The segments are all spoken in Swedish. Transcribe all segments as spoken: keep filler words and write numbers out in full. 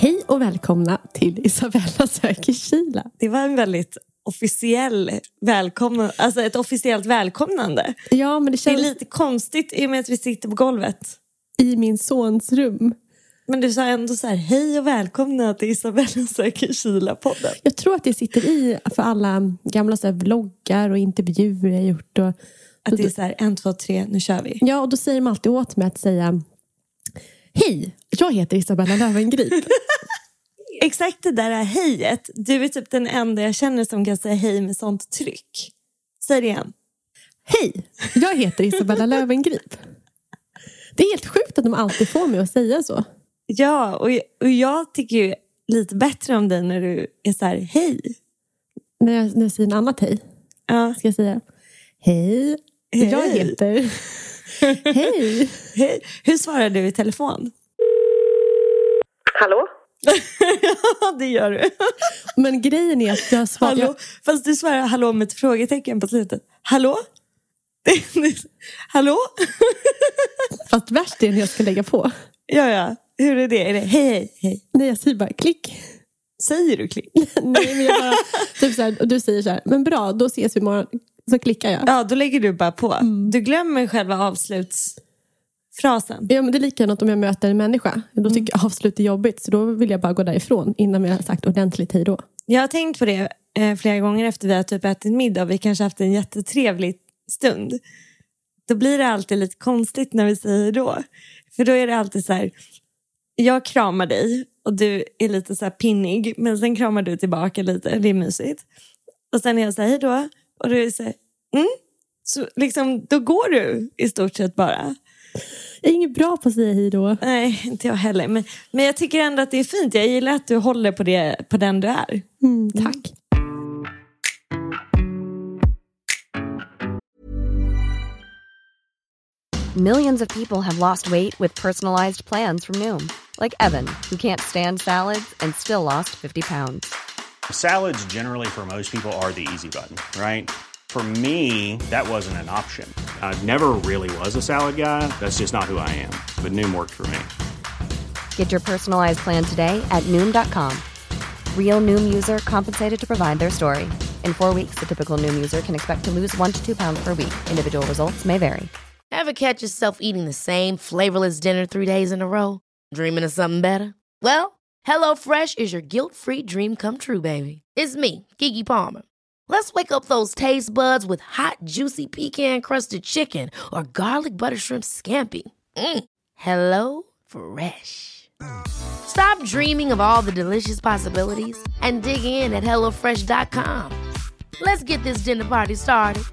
Hej och välkomna till Isabella söker Kila. Det var en väldigt officiell välkomna, alltså ett officiellt välkomnande. Ja, men det känns... Det är lite konstigt i och med att vi sitter på golvet. I min sons rum. Men du sa ändå så här, hej och välkomna till Isabella söker Kila-podden. Jag tror att det sitter i för alla gamla så här vloggar och intervjuer jag gjort. Och, att det är så här, en, två, tre, nu kör vi. Ja, och då säger de alltid åt mig att säga hej, jag heter Isabella Löwengrip. Exakt det där är hejet. Du är typ den enda jag känner som kan säga hej med sånt tryck. Säg det igen. Hej, jag heter Isabella Löwengrip. Det är helt sjukt att de alltid får mig att säga så. Ja, och, och jag tycker ju lite bättre om dig när du är så här, hej. När jag, när jag säger en annat hej. Ja. Ska jag säga hej, hej. jag heter... hej. Hej. Hur svarar du i telefon? Hallå? Ja, det gör du. Men grejen är att jag svarar... Hallå? Fast du svarar hallå med ett frågetecken på slutet. Hallå? Hallå? Fast värst är när jag ska lägga på. Ja, ja. Hur är det? Är det hej, hej, hej? Nej, jag säger bara klick. Säger du klick? Nej, men jag bara... Typ så här, och du säger så här, men bra, då ses vi imorgon. Så klickar jag. Ja, då lägger du bara på. Mm. Du glömmer själva avslutsfrasen. Ja, men det är likadant om jag möter en människa. Då tycker jag avslut är jobbigt. Så då vill jag bara gå därifrån innan vi har sagt ordentligt hej då. Jag har tänkt på det eh, flera gånger efter vi har typ ätit middag. Och vi kanske haft en jättetrevlig stund. Då blir det alltid lite konstigt när vi säger då. För då är det alltid så här. Jag kramar dig och du är lite så här pinnig. Men sen kramar du tillbaka lite. Det är mysigt. Och sen är jag så här, hej då. Och du säger, mm. Så liksom, då går du i stort sett bara. Jag är inget bra på att säga hej då. Nej, inte jag heller. Men, men jag tycker ändå att det är fint. Jag gillar att du håller på, det, på den du är. Mm, tack. Millions of people have lost weight with personalized plans from Noom. Like Evan, who can't stand salads and still lost fifty pounds. Salads generally for most people are the easy button, right? For me, that wasn't an option. I never really was a salad guy. That's just not who I am. But Noom worked for me. Get your personalized plan today at Noom dot com. Real Noom user compensated to provide their story. In four weeks, the typical Noom user can expect to lose one to two pounds per week. Individual results may vary. Ever catch yourself eating the same flavorless dinner three days in a row? Dreaming of something better? Well, HelloFresh is your guilt-free dream come true, baby. It's me, Keke Palmer. Let's wake up those taste buds with hot, juicy pecan-crusted chicken or garlic butter shrimp scampi. Mm. Hello Fresh. Stop dreaming of all the delicious possibilities and dig in at hello fresh dot com. Let's get this dinner party started.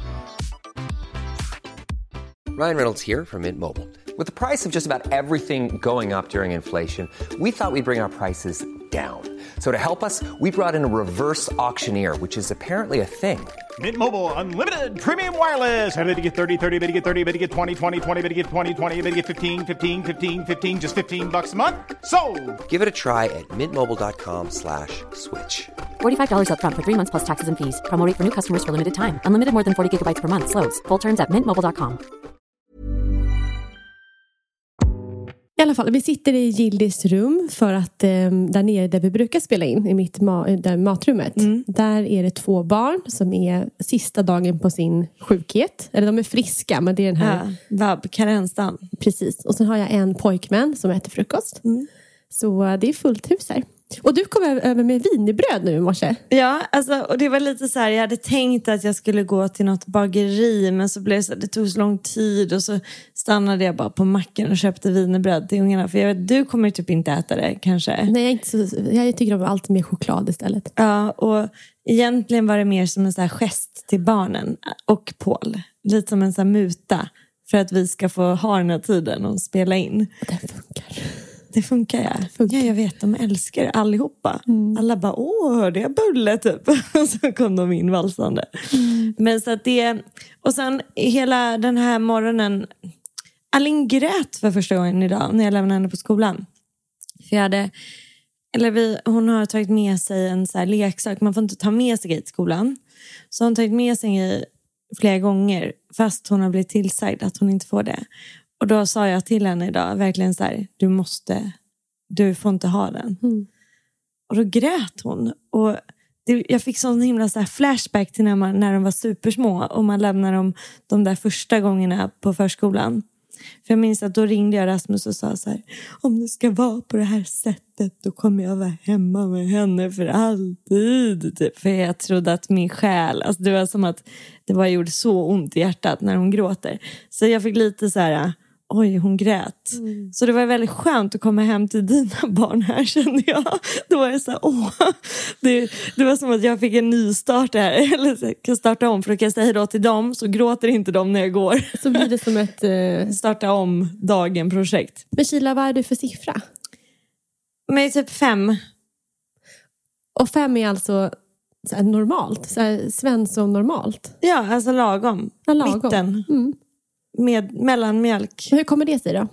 Ryan Reynolds here from Mint Mobile. With the price of just about everything going up during inflation, we thought we'd bring our prices down. So to help us, we brought in a reverse auctioneer, which is apparently a thing. Mint Mobile Unlimited Premium Wireless. How to get thirty, thirty, how to get thirty, how to get twenty, twenty, twenty, how to get twenty, twenty, how to get fifteen, fifteen, fifteen, fifteen, just fifteen bucks a month? Sold! Give it a try at mintmobile.com slash switch. forty-five dollars up front for three months plus taxes and fees. Promo rate for new customers for limited time. Unlimited more than forty gigabytes per month. Slows full terms at mint mobile dot com. I alla fall, vi sitter i Gildis rum för att eh, där nere där vi brukar spela in, i mitt ma- där matrummet, mm. där är det två barn som är sista dagen på sin sjukhet. Eller de är friska, men det är den här... Ja, vab, karensdagen. Precis. Och sen har jag en pojkvän som äter frukost. Mm. Så uh, det är fullt hus här. Och du kom över med wienerbröd nu i morse. Ja, alltså, och det var lite så här, jag hade tänkt att jag skulle gå till något bageri, men så blev det så, det tog så lång tid och så stannade jag bara på macken och köpte wienerbröd till ungarna. För jag vet, du kommer typ inte äta det kanske. Nej, jag, är inte så, jag tycker om allt med choklad istället. Ja, och egentligen var det mer som en så här gest till barnen och Paul. Lite som en så här muta för att vi ska få ha den här tiden och spela in. Och det funkar. Det funkar, ja. Det funkar. Ja, jag vet, de älskar det allihopa. Mm. Alla bara, åh, hörde jag bulle typ? Och så kom de in valsande. Mm. Men så att det, och sen hela den här morgonen, Alin grät för första gången idag när jag lämnade henne på skolan. För jag hade, eller vi, hon har tagit med sig en så här leksak. Man får inte ta med sig till skolan. Så hon har tagit med sig flera gånger, fast hon har blivit tillsagd att hon inte får det. Och då sa jag till henne idag, verkligen så här, du måste du får inte ha den. Mm. Och då grät hon. Och det, jag fick sån himla så här flashback till när, man, när de var supersmå. Och man lämnar dem de där första gångerna på förskolan. För jag minns att då ringde jag Rasmus och sa så här: om det ska vara på det här sättet, då kommer jag vara hemma med henne för alltid. Typ. För jag trodde att min själ, alltså det var som att det bara gjorde så ont i hjärtat när hon gråter. Så jag fick lite så här, oj, hon grät. Mm. Så det var väldigt skönt att komma hem till dina barn här, kände jag. Då var jag så här, åh. Det, det var som att jag fick en ny start här. Eller så kan starta om, för att jag säga då till dem, så gråter inte de när jag går. Så blir det som ett eh... starta om dagen-projekt. Men Sheila, vad är du för siffra? Men typ fem. Och fem är alltså så här normalt? Så här Svensson normalt? Ja, alltså lagom. Ja, lagom. Mitten. Mm. Med mellanmjölk. Hur kommer det sig då?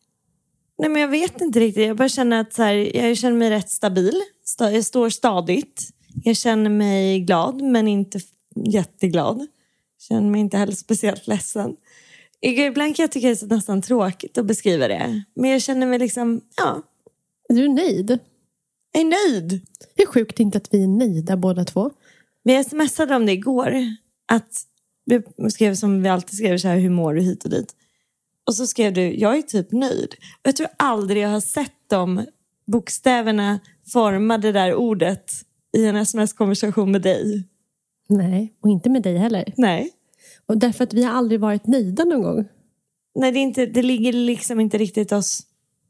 Nej, men jag vet inte riktigt. Jag bara känner att så här, jag känner mig rätt stabil. Jag står stadigt. Jag känner mig glad, men inte jätteglad. Jag känner mig inte heller speciellt ledsen. Ibland kan jag tycka det är nästan tråkigt att beskriva det. Men jag känner mig liksom, ja. Du är nöjd? Jag är nöjd. Hur sjukt inte att vi är nöjda båda två. Vi smsade om det igår. Att vi skrev som vi alltid skrev så här, hur mår du hit och dit. Och så skrev du, jag är typ nöjd. Och jag tror aldrig jag har sett de bokstäverna forma det där ordet i en sms-konversation med dig. Nej, och inte med dig heller. Nej. Och därför att vi har aldrig varit nöjda någon gång. Nej, det, är inte, det ligger liksom inte riktigt oss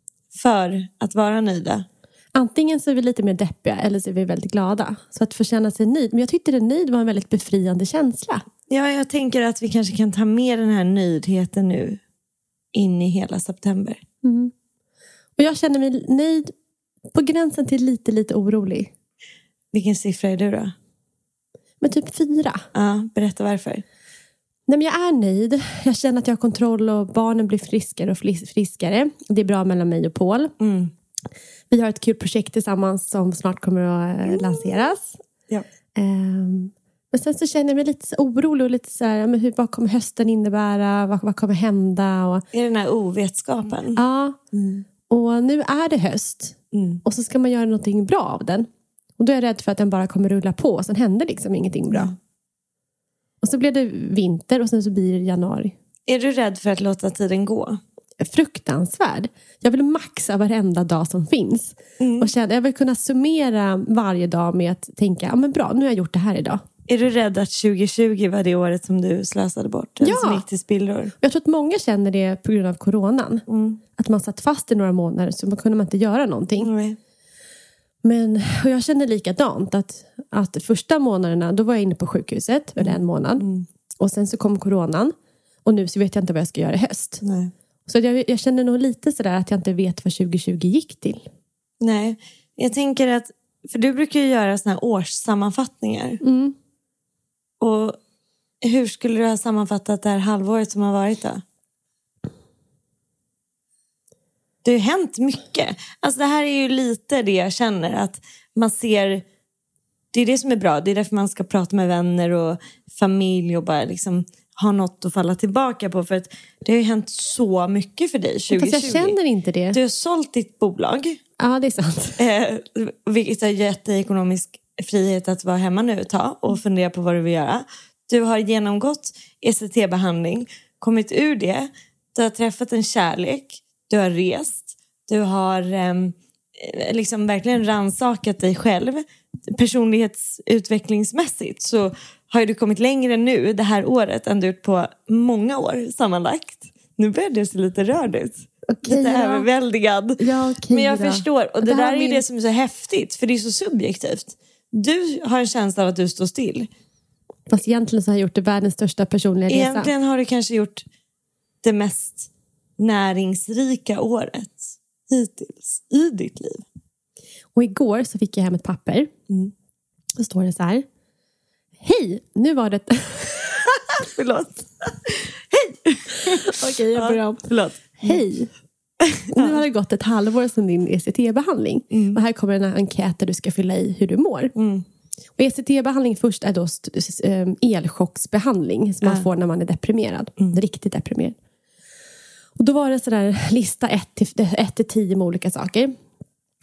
för att vara nöjda. Antingen så är vi lite mer deppiga eller så är vi väldigt glada. Så att få känna sig nöjd. Men jag tyckte det nöjd var en väldigt befriande känsla. Ja, jag tänker att vi kanske kan ta med den här nöjdheten nu in i hela september. Mm. Och jag känner mig nöjd på gränsen till lite, lite orolig. Vilken siffra är du då? Men typ fyra. Ja, berätta varför. Nej, men jag är nöjd. Jag känner att jag har kontroll och barnen blir friskare och friskare. Det är bra mellan mig och Paul. Mm. Vi har ett kul projekt tillsammans som snart kommer att mm. lanseras. Ja. Um, men sen så känner jag mig lite så orolig och lite så här, men hur, vad kommer hösten innebära? Vad, vad kommer hända? Och, är det den här ovetskapen? Ja. Mm. Och nu är det höst. Mm. Och så ska man göra någonting bra av den. Och då är jag rädd för att den bara kommer rulla på. Och sen händer liksom ingenting bra. Mm. Och så blir det vinter och sen så blir det januari. Är du rädd för att låta tiden gå? Fruktansvärd. Jag vill maxa varenda dag som finns. Mm. Och känna, jag vill kunna summera varje dag med att tänka, ja men bra, nu har jag gjort det här idag. Är du rädd att tjugo tjugo var det året som du slösade bort? Ja. Som gick till spillror? Jag tror att många känner det på grund av coronan. Mm. Att man satt fast i några månader så man kunde man inte göra någonting. Mm. Men och jag kände likadant att, att första månaderna, då var jag inne på sjukhuset, eller en månad. Mm. Och sen så kom coronan. Och nu så vet jag inte vad jag ska göra i höst. Nej. Så jag, jag känner nog lite sådär att jag inte vet vad tjugo tjugo gick till. Nej, jag tänker att, för du brukar ju göra såna här årssammanfattningar. Mm. Och hur skulle du ha sammanfattat det här halvåret som har varit då? Det har ju hänt mycket. Alltså det här är ju lite det jag känner, att man ser, det är det som är bra. Det är därför man ska prata med vänner och familj och bara liksom ha något att falla tillbaka på. För att det har ju hänt så mycket för dig tjugo tjugo. Fast jag känner inte det. Du har sålt ditt bolag. Ja, det är sant. Eh, vilket har gett dig ekonomisk frihet att vara hemma nu ett tag och fundera på vad du vill göra. Du har genomgått E C T-behandling, kommit ur det. Du har träffat en kärlek. Du har rest. Du har eh, liksom verkligen rannsakat dig själv. Personlighetsutvecklingsmässigt så har du kommit längre nu det här året än du gjort på många år sammanlagt. Nu börjar det se lite rörd ut. Okay, lite ja. överväldigad. Ja, okay, men jag då. förstår. Och det, det där är min... det som är så häftigt. För det är så subjektivt. Du har en känsla av att du står still. Fast egentligen så har jag gjort det världens största personliga resa. Egentligen har du kanske gjort det mest näringsrika året hittills i ditt liv. Och igår så fick jag hem ett papper. Mm. Då står det så här. Hej, nu var det... Förlåt. Hej! Okej, okay, jag börjar om. Förlåt. Hej. Nu har det gått ett halvår sedan din E C T-behandling. Mm. Och här kommer en enkät där du ska fylla i hur du mår. Mm. Och E C T-behandling först är då st- elchocksbehandling som man äh. får när man är deprimerad. Mm. Riktigt deprimerad. Och då var det sådär lista ett till tio med olika saker.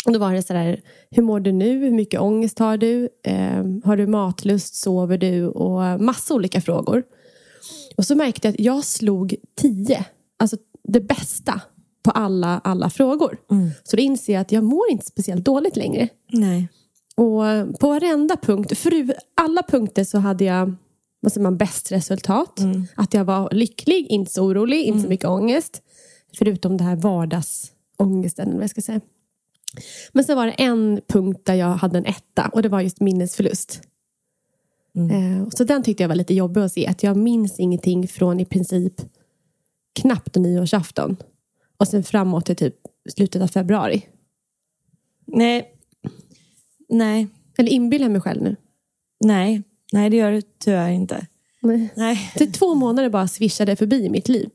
Och då var det så där, hur mår du nu? Hur mycket ångest har du? Eh, har du matlust? Sover du? Och massa olika frågor. Och så märkte jag att jag slog tio. Alltså det bästa på alla, alla frågor. Mm. Så då inser jag att jag mår inte speciellt dåligt längre. Nej. Och på varenda punkt, för alla punkter så hade jag, vad säger man, bäst resultat. Mm. Att jag var lycklig, inte så orolig, inte mm. så mycket ångest. Förutom det här vardagsångesten, vad jag ska säga. Men så var det en punkt där jag hade en etta. Och det var just minnesförlust. Mm. Eh, så den tyckte jag var lite jobbig att se. Att jag minns ingenting från i princip knappt nyårsafton. Och sen framåt till typ slutet av februari. Nej. Nej. Eller inbillar jag mig själv nu? Nej. Nej, det gör du tyvärr inte. Nej. Nej. Det två månader bara swishade förbi i mitt liv.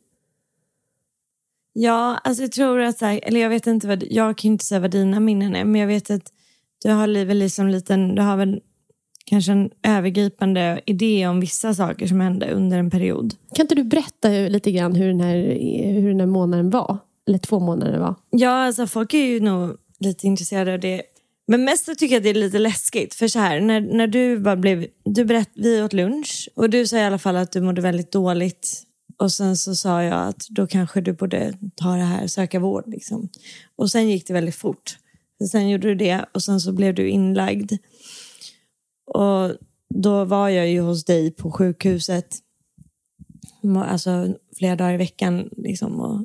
Ja, alltså jag tror att så här, eller jag vet inte vad, jag kan inte säga vad dina minnen är, men jag vet att du har väl liksom liten, du har väl kanske en övergripande idé om vissa saker som hände under en period. Kan inte du berätta lite grann hur den här, hur den här månaden var? Eller två månader var? Ja, alltså folk är ju nog lite intresserade av det. Men mest så tycker jag att det är lite läskigt. För så här, när, när du bara blev, du berätt, vi åt lunch. Och du sa i alla fall att du mådde väldigt dåligt. Och sen så sa jag att då kanske du borde ta det här, söka vård liksom. Och sen gick det väldigt fort. Sen gjorde du det och sen så blev du inlagd. Och då var jag ju hos dig på sjukhuset. Alltså flera dagar i veckan liksom. Och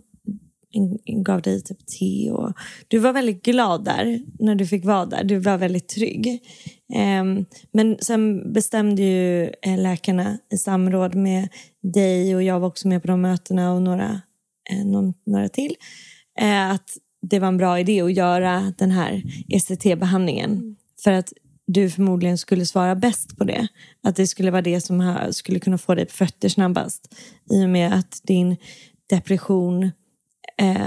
gav dig typ te. Och du var väldigt glad där när du fick vara där. Du var väldigt trygg. Um, men sen bestämde ju läkarna i samråd med dig, och jag var också med på de mötena och några, eh, någon, några till, eh, att det var en bra idé att göra den här E C T-behandlingen. Mm. För att du förmodligen skulle svara bäst på det. Att det skulle vara det som skulle kunna få dig på fötter snabbast. I och med att din depression, eh,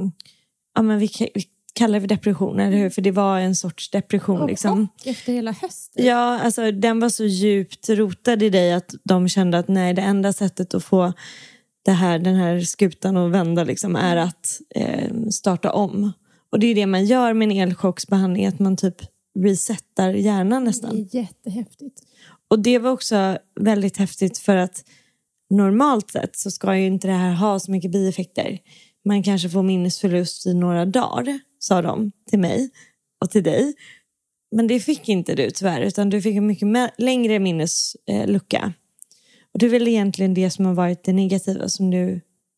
ja men vi, vi kallar det för depression, eller hur? För det var en sorts depression. Och, liksom. och efter hela hösten. Ja, alltså den var så djupt rotad i dig att de kände att nej, det enda sättet att få det här, den här skutan att vända liksom, är att eh, starta om. Och det är det man gör med en elchocksbehandling, att man typ resetar hjärnan nästan. Det är jättehäftigt. Och det var också väldigt häftigt för att normalt sett så ska ju inte det här ha så mycket bieffekter. Man kanske får minnesförlust i några dagar, sa de till mig och till dig. Men det fick inte du tyvärr, utan du fick en mycket mä- längre minneslucka. Och det är väl egentligen det som har varit det negativa som du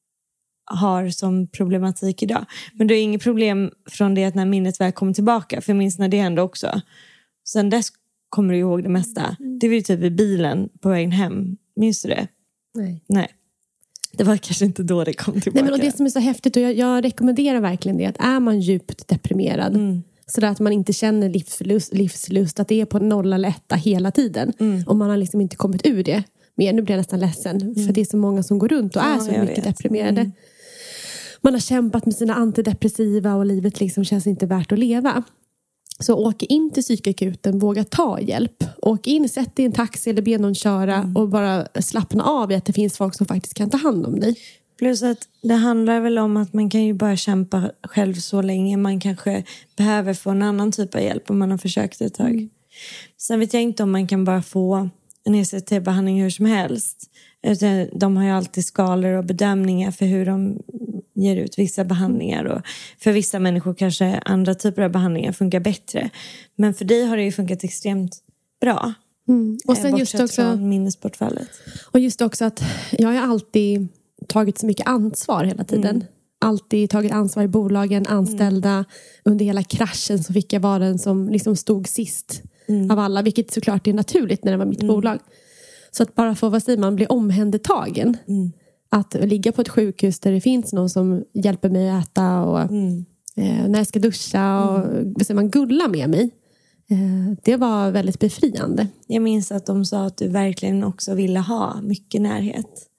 har som problematik idag. Men det är inget problem från det att när minnet väl kommer tillbaka. För jag minns när det hände också. Sen dess kommer du ihåg det mesta. Det var ju typ i bilen på vägen hem. Minns du det? Nej. Nej. Det var kanske inte då det kom tillbaka. Nej, men och det som är så häftigt, och jag, jag rekommenderar verkligen det, att är man djupt deprimerad, mm. så att man inte känner livslust, livslust, att det är på noll eller etta hela tiden. Mm. Och man har liksom inte kommit ur det. Men nu blir jag nästan ledsen. Mm. För det är så många som går runt och ja, är så mycket vet. deprimerade. Mm. Man har kämpat med sina antidepressiva och livet liksom känns inte värt att leva. Så åk in till psykakuten, våga ta hjälp. Åk in, sätt dig i en taxi eller be någon köra mm. och bara slappna av i att det finns folk som faktiskt kan ta hand om dig. Plus att det handlar väl om att man kan ju bara kämpa själv så länge. Man kanske behöver få en annan typ av hjälp om man har försökt ett tag. Mm. Sen vet jag inte om man kan bara få en E C T-behandling hur som helst. De har ju alltid skalor och bedömningar för hur de ger ut vissa behandlingar. Och för vissa människor kanske andra typer av behandlingar funkar bättre. Men för dig har det ju funkat extremt bra. Mm. Och sen just också från minnesbortfallet. Och just också att jag har alltid tagit så mycket ansvar hela tiden. Mm. Alltid tagit ansvar i bolagen, anställda. Mm. Under hela kraschen så fick jag vara den som liksom stod sist mm. av alla. Vilket såklart är naturligt när det var mitt mm. bolag. Så att bara få, vad säger man, bli omhändertagen. Mm. Att ligga på ett sjukhus där det finns någon som hjälper mig att äta. Och mm. eh, när jag ska duscha och mm. vad säger man, gulla med mig. Eh, det var väldigt befriande. Jag minns att de sa att du verkligen också ville ha mycket närhet.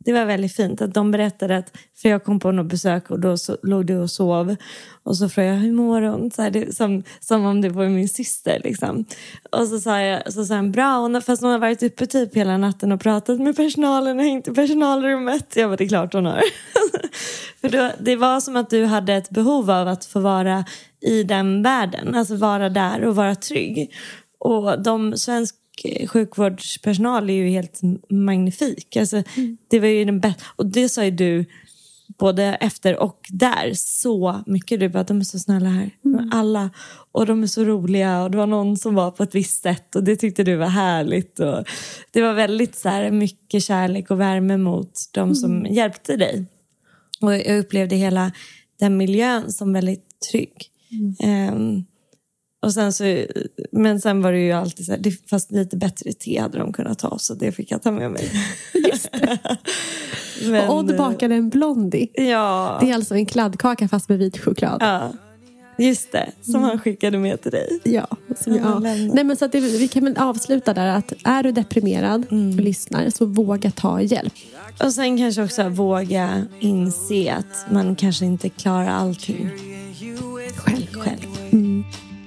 Det var väldigt fint att de berättade att, för jag kom på något besök och då så, låg du och sov. Och så frågade jag, hur mår hon? Så här, det, som, som om det var min syster liksom. Och så sa jag, så sa han, bra. Hon, fast hon har varit uppe typ hela natten och pratat med personalen och hängt i personalrummet. Jag var det är klart hon har. För då, det var som att du hade ett behov av att få vara i den världen. Alltså vara där och vara trygg. Och de svenska sjukvårdspersonal är ju helt magnifik. Alltså, mm. Det var ju den bästa. Och det sa ju du både efter och där så mycket. Du bara, de är så snälla här. Mm. Alla. Och de är så roliga. Och det var någon som var på ett visst sätt. Och det tyckte du var härligt. Och det var väldigt så här, mycket kärlek och värme mot de mm. som hjälpte dig. Och jag upplevde hela den miljön som väldigt trygg. Mm. Um, Och sen så, men sen var det ju alltid så här, det, fast lite bättre te hade de kunnat ta, så det fick jag ta med mig. Just det. Men, och Odd bakade en blondie. Ja. Det är alltså en kladdkaka fast med vit choklad. Ja, just det. Som mm. han skickade med till dig. Ja. Som jag, ja. Nej, men så att det, vi kan väl avsluta där att är du deprimerad mm. och lyssnar, så våga ta hjälp. Och sen kanske också våga inse att man kanske inte klarar allting själv. själv. Mm.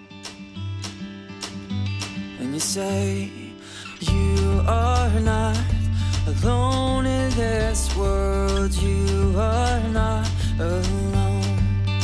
You say you are not alone in this world. You are not alone.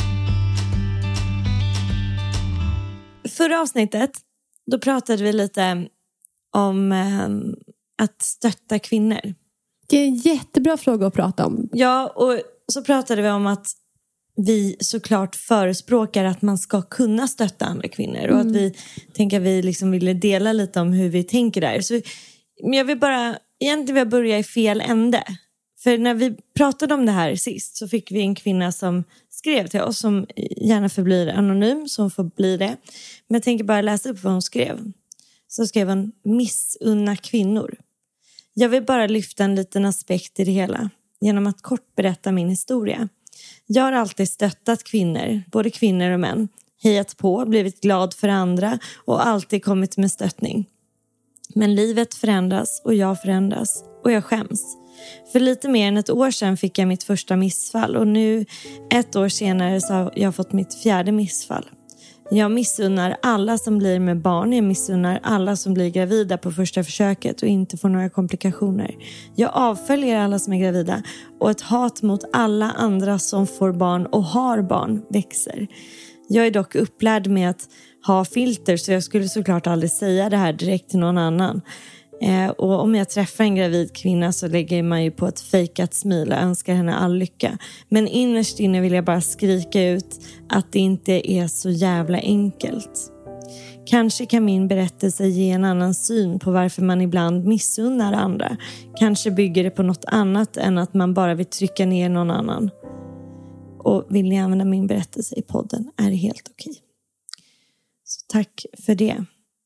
Förra avsnittet, då pratade vi lite om eh, att stötta kvinnor. Det är en jättebra fråga att prata om. Ja, och så pratade vi om att vi såklart förespråkar att man ska kunna stötta andra kvinnor. Mm. Och att vi tänker att vi liksom ville dela lite om hur vi tänker där. Så jag vill bara, egentligen vill jag börja i fel ände. För när vi pratade om det här sist så fick vi en kvinna som skrev till oss, som gärna förblir anonym, som får bli det. Men jag tänker bara läsa upp vad hon skrev. Så skrev hon, missunna kvinnor. Jag vill bara lyfta en liten aspekt i det hela genom att kort berätta min historia. Jag har alltid stöttat kvinnor, både kvinnor och män. Hejat på, blivit glad för andra och alltid kommit med stöttning. Men livet förändras och jag förändras och jag skäms. För lite mer än ett år sedan fick jag mitt första missfall och nu ett år senare så har jag fått mitt fjärde missfall. Jag missunnar alla som blir med barn, jag missunnar alla som blir gravida på första försöket och inte får några komplikationer. Jag avföljer alla som är gravida och ett hat mot alla andra som får barn och har barn växer. Jag är dock upplärd med att ha filter, så jag skulle såklart aldrig säga det här direkt till någon annan. Eh, och om jag träffar en gravid kvinna så lägger man ju på ett fejkat smil och önskar henne all lycka. Men innerst inne vill jag bara skrika ut att det inte är så jävla enkelt. Kanske kan min berättelse ge en annan syn på varför man ibland missunnar andra. Kanske bygger det på något annat än att man bara vill trycka ner någon annan. Och vill ni använda min berättelse i podden är det helt okej. Så tack för det.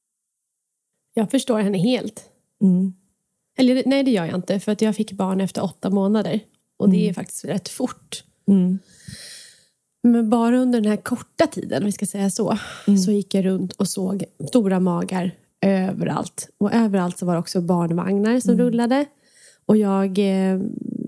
Jag förstår henne helt. Mm. Eller nej, det gör jag inte. För att jag fick barn efter åtta månader. Och det är faktiskt rätt fort. Mm. Men bara under den här korta tiden, om vi ska säga så. Mm. Så gick jag runt och såg stora magar överallt. Och överallt så var det också barnvagnar som mm. rullade. Och jag... Eh,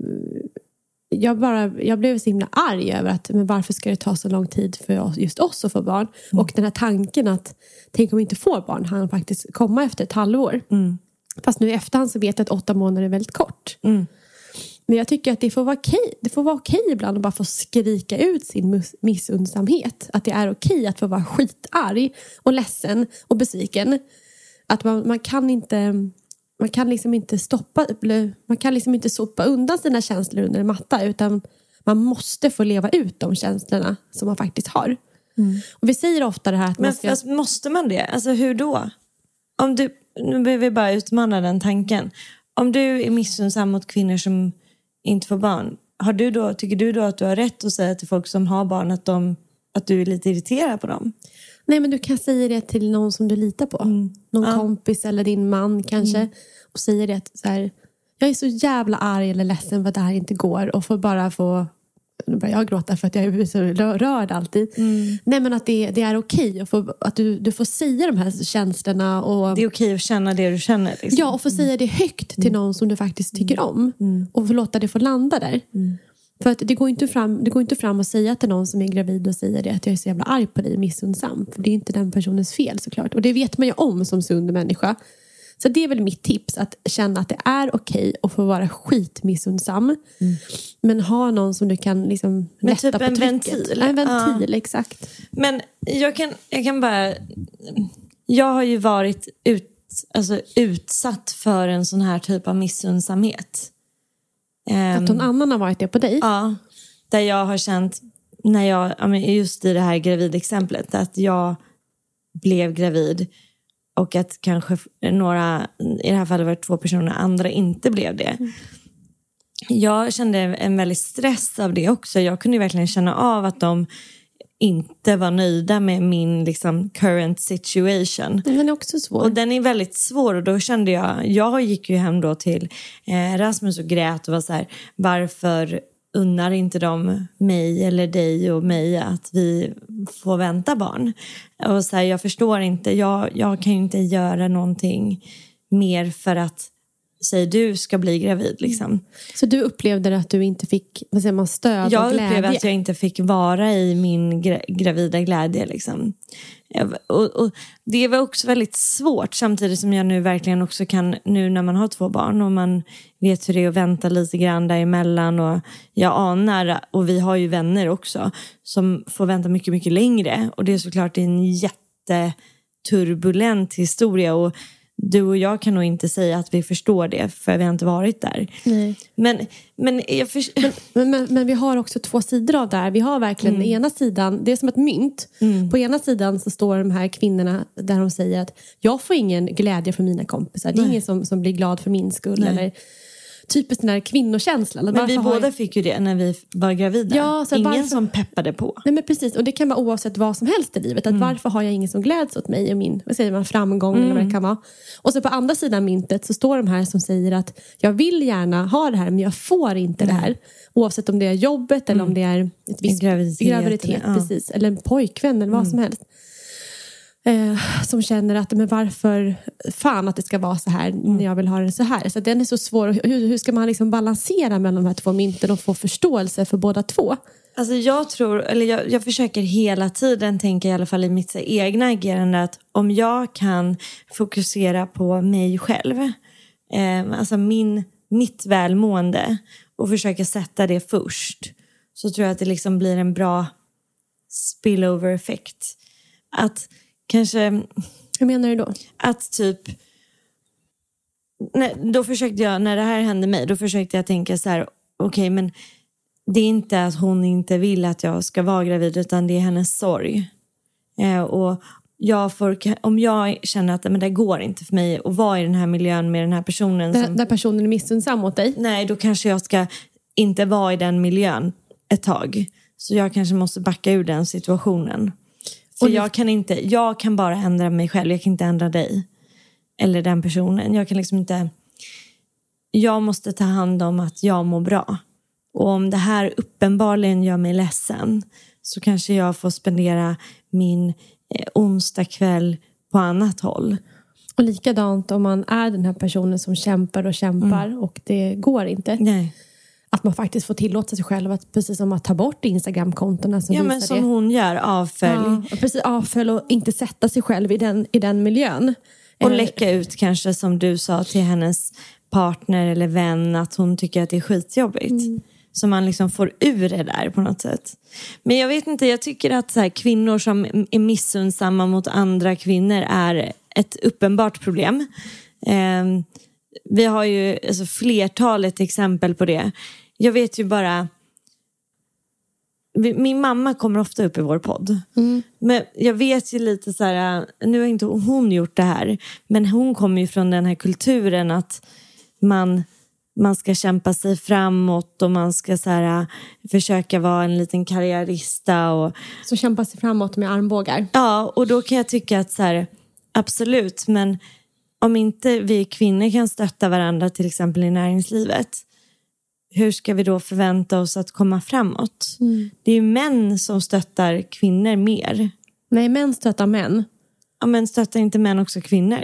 jag, bara, jag blev så himla arg över att men varför ska det ta så lång tid för just oss att få barn. Mm. Och den här tanken att tänk om vi inte får barn, han faktiskt komma efter ett halvår. Mm. Fast nu i efterhand så vet jag att åtta månader är väldigt kort. Mm. Men jag tycker att det får vara okej. Det får vara okej ibland att bara få skrika ut sin missundsamhet. Att det är okej att få vara skitarg och ledsen och besviken. Att man, man kan inte... Man kan liksom inte stoppa, man kan liksom inte sopa undan sina känslor under en matta, utan man måste få leva ut de känslorna som man faktiskt har. Mm. Och vi säger ofta det här att men man ska... fast måste man det? Alltså hur då? Om du, nu behöver vi bara utmana den tanken. Om du är missunnsam mot kvinnor som inte får barn, har du då, tycker du då att du har rätt att säga till folk som har barn att, de, att du är lite irriterad på dem? Nej, men du kan säga det till någon som du litar på. Mm. Någon ja. kompis eller din man kanske. Mm. Och säger det att så här, jag är så jävla arg eller ledsen för att det här inte går. Och får bara få nu börjar jag gråta för att jag är så rörd alltid. Mm. Nej, men att det, det är okej att, få, att du, du får säga de här känslorna. Och, det är okej att känna det du känner. Liksom. Ja, och få säga det högt till någon som du faktiskt tycker om. Mm. Och få låta det få landa där. Mm. För att det går inte fram, det går inte fram att säga till någon som är gravid och säga det att jag är så jävla arg på dig, missundsam. För det är inte den personens fel såklart. Och det vet man ju om som sund människa. Så det är väl mitt tips, att känna att det är okej att få vara skitmissundsam. Mm. Men ha någon som du kan liksom lätta typ på en trycket. ventil. En ventil, ja. Exakt. Men jag kan, jag kan bara... Jag har ju varit ut, alltså, utsatt för en sån här typ av missunnsamhet. Att någon annan har varit det på dig? Ja, där jag har känt, när jag, just i det här gravidexemplet, att jag blev gravid och att kanske några, i det här fallet var det två personer, andra inte blev det. Mm. Jag kände en väldigt stress av det också. Jag kunde verkligen känna av att de inte var nöjda med min liksom current situation. Den är också svår. Och den är väldigt svår, och då kände jag, jag gick ju hem då till eh, Rasmus och grät och var så här: varför unnar inte de mig eller dig och mig att vi får vänta barn? Och så här, jag förstår inte, jag, jag kan ju inte göra någonting mer för att säg du ska bli gravid liksom. Så du upplevde att du inte fick, vad säger man, stöd jag och glädje? Jag upplevde att jag inte fick vara i min gra- gravida glädje liksom. Och, och det var också väldigt svårt, samtidigt som jag nu verkligen också kan, nu när man har två barn och man vet hur det är att vänta lite grann däremellan, och jag anar, och vi har ju vänner också som får vänta mycket, mycket längre, och det är såklart en jätteturbulent historia, och du och jag kan nog inte säga att vi förstår det, för vi har inte varit där. Nej. Men, men, jag för... men, men, men vi har också två sidor av det här. Vi har verkligen mm. ena sidan, det är som ett mynt. Mm. På ena sidan så står de här kvinnorna där de säger att jag får ingen glädje från mina kompisar. Det är Nej. ingen som, som blir glad för min skull. Nej. Eller typiskt den här kvinnokänslan. Men vi båda jag... fick ju det när vi var gravida. Ja, så ingen varför... som peppade på. Nej, men precis, och det kan vara oavsett vad som helst i livet. Att mm. varför har jag ingen som gläds åt mig och min, vad säger man, framgång mm. eller vad det kan vara. Och så på andra sidan myntet så står de här som säger att jag vill gärna ha det här, men jag får inte mm. det här. Oavsett om det är jobbet eller mm. om det är ett visst graviditet, graviditet eller, precis, ja. eller en pojkvän eller vad mm. som helst. Eh, som känner att, men varför fan att det ska vara så här mm. när jag vill ha det så här. Så den är så svår. Hur, hur ska man liksom balansera mellan de här två mynten och få förståelse för båda två? Alltså jag tror, eller jag, jag försöker hela tiden tänka, i alla fall i mitt egna agerande, att om jag kan fokusera på mig själv, eh, alltså min, mitt välmående, och försöka sätta det först, så tror jag att det liksom blir en bra spillover-effekt. Att kanske... Hur menar du då? Att typ... Nej, då försökte jag, när det här hände mig, då försökte jag tänka så här: okej, okay, men det är inte att hon inte vill att jag ska vara gravid, utan det är hennes sorg. Eh, och jag får, om jag känner att men det går inte för mig att vara i den här miljön med den här personen. Där, som, där personen är missunnsam mot dig? Nej, då kanske jag ska inte vara i den miljön ett tag. Så jag kanske måste backa ur den situationen. För och jag kan inte, jag kan bara ändra mig själv. Jag kan inte ändra dig. Eller den personen. Jag kan liksom inte... Jag måste ta hand om att jag mår bra. Och om det här uppenbarligen gör mig ledsen, så kanske jag får spendera min eh, onsdag kväll på annat håll. Och likadant om man är den här personen som kämpar och kämpar mm. och det går inte. Nej. Att man faktiskt får tillåta sig själv att, precis som att ta bort Instagram-kontona som ja, visar men som det. hon gör, avfölj. Ja, precis, avfölj och inte sätta sig själv i den, i den miljön. Och läcka ut kanske, som du sa, till hennes partner eller vän, att hon tycker att det är skitjobbigt. Mm. Så man liksom får ur det där på något sätt. Men jag vet inte, jag tycker att så här, kvinnor som är missunnsamma mot andra kvinnor är ett uppenbart problem. Eh, vi har ju alltså, flertalet exempel på det. Jag vet ju bara... Min mamma kommer ofta upp i vår podd. Mm. Men jag vet ju lite så här... Nu har inte hon gjort det här. Men hon kommer ju från den här kulturen att man... Man ska kämpa sig framåt och man ska så här, försöka vara en liten karriärista. Och... Så kämpa sig framåt med armbågar. Ja, och då kan jag tycka att så här, absolut. Men om inte vi kvinnor kan stötta varandra till exempel i näringslivet. hur ska vi då förvänta oss att komma framåt? Mm. Det är ju män som stöttar kvinnor mer. Nej, män stöttar män. Ja, men stöttar inte män också kvinnor?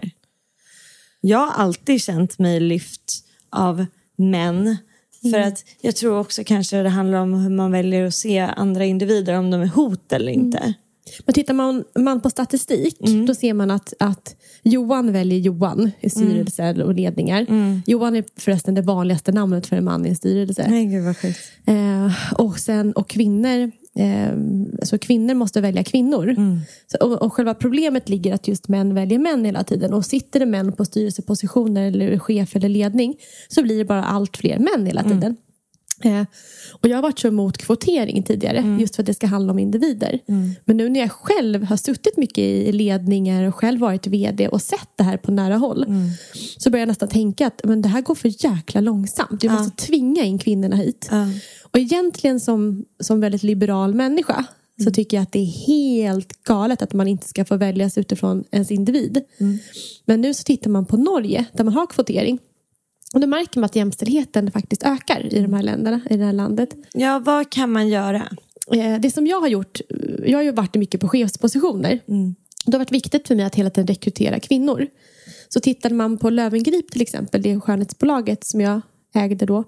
Jag har alltid känt mig lyft av män. Mm. För att jag tror också kanske det handlar om hur man väljer att se andra individer, om de är hot eller inte. Mm. Men tittar man, man på statistik, mm. då ser man att, att Johan väljer Johan i styrelser mm. och ledningar. Mm. Johan är förresten det vanligaste namnet för en man i en styrelse. Nej, gud vad sjukt. Eh, och, sen, och kvinnor, eh, så kvinnor måste välja kvinnor. Mm. Så, och, och själva problemet ligger att just män väljer män hela tiden. Och sitter det män på styrelsepositioner eller chef eller ledning, så blir det bara allt fler män hela tiden. Mm. Eh, och jag har varit så emot kvotering tidigare, mm. just för att det ska handla om individer. Mm. Men nu när jag själv har suttit mycket i ledningar och själv varit vd och sett det här på nära håll, mm. så börjar jag nästan tänka att men det här går för jäkla långsamt. Vi måste ja. tvinga in kvinnorna hit. Ja. Och egentligen som, som väldigt liberal människa mm. så tycker jag att det är helt galet att man inte ska få väljas utifrån ens individ. Mm. Men nu så tittar man på Norge där man har kvotering. Och då märker man att jämställdheten faktiskt ökar i de här länderna, i det här landet. Ja, vad kan man göra? Det som jag har gjort, jag har ju varit mycket på chefspositioner. Mm. Det har varit viktigt för mig att hela tiden rekrytera kvinnor. Så tittade man på Löwengrip till exempel, det skönhetsbolaget som jag ägde då.